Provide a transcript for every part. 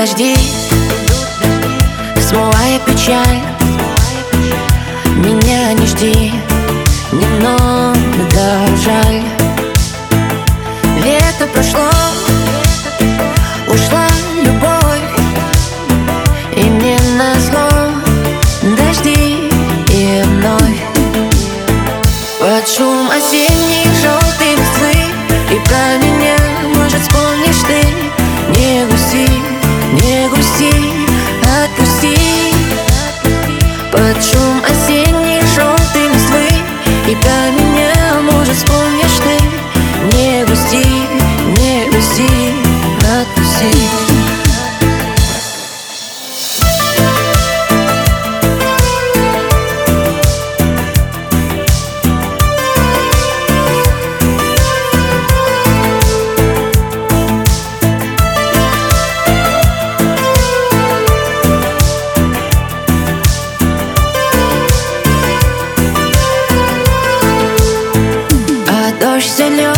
дожди, смывая печаль. Меня не жди, немного жаль. Лето прошло, ушла любовь, и мне назло дожди и вновь. Под шум осенней желтой листвы и про меня, может, вспомнишь ты. Не грусти, не грусти, отпусти. Под шум осенней желтой листвы и про меня, может, вспомнишь ты. Не грусти, не грусти, отпусти. Дождь зальет,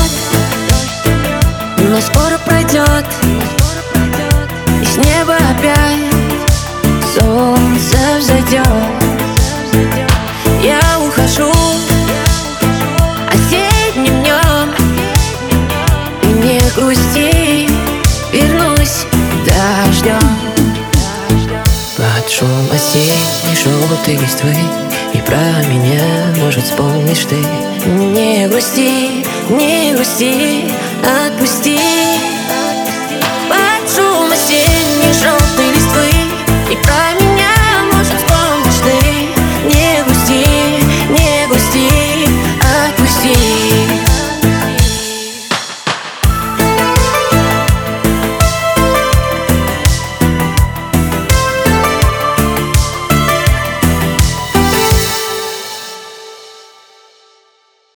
но скоро пройдет, и с неба опять солнце взойдет. Я ухожу осенним днем, и не грусти, вернусь дождем. Под шум осенней желтой листвы и про меня, может, вспомнишь ты. Не грусти, не грусти, отпусти.